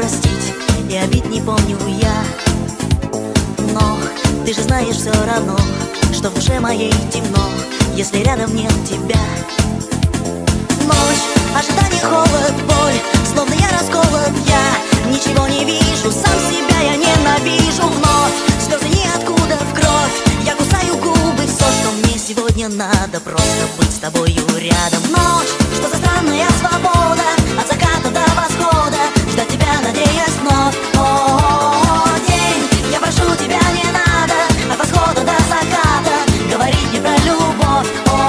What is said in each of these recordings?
простить, и обид не помню я. Но ты же знаешь все равно, что в душе моей темно, если рядом нет тебя. Ночь, ожидание, холод, боль, словно я расколот, я ничего не вижу, сам себя я ненавижу. Вновь слезы ниоткуда в кровь, я кусаю губы, все, что мне сегодня надо, просто быть с тобою рядом. Ночь, что за странная свобода, от заката до восхода, ждать тебя, надеясь вновь. О, день, я прошу тебя, не надо, от восхода до заката говорить мне про любовь.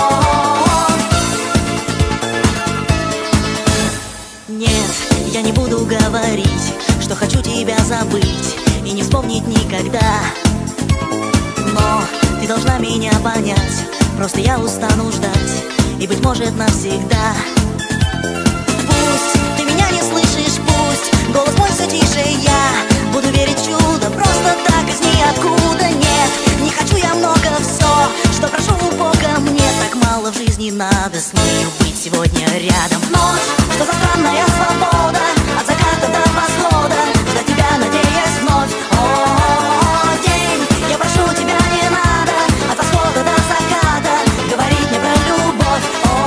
Нет, я не буду говорить, что хочу тебя забыть и не вспомнить никогда. Но ты должна меня понять, просто я устану ждать, и, быть может, навсегда. Пусть ты меня не слышишь, пусть голос мой все тише, я буду верить в чудо, просто так из ниоткуда. Нет, не хочу я много, все, что прошу у Бога, мне так мало в жизни надо с нею быть сегодня рядом. Ночь, что за странная свобода, от заката до восхода, ждать тебя, надеясь вновь. О, день, я прошу тебя, не надо, от восхода до заката говорить мне про любовь.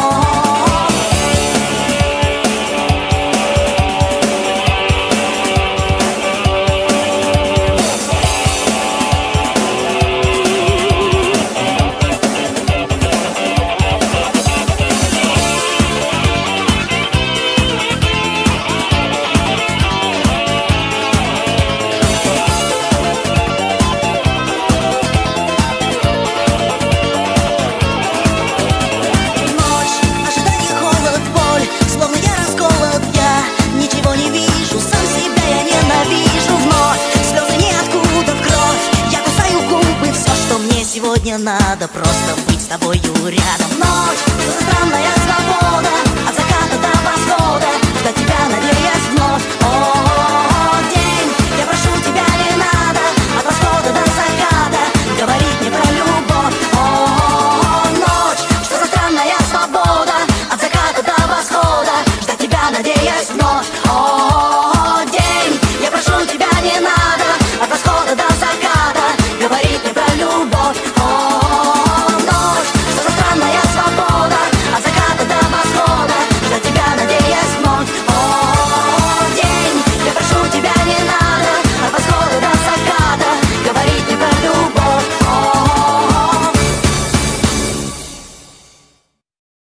Сегодня надо просто быть с тобою рядом. Ночь, странная свобода, от заката до восхода,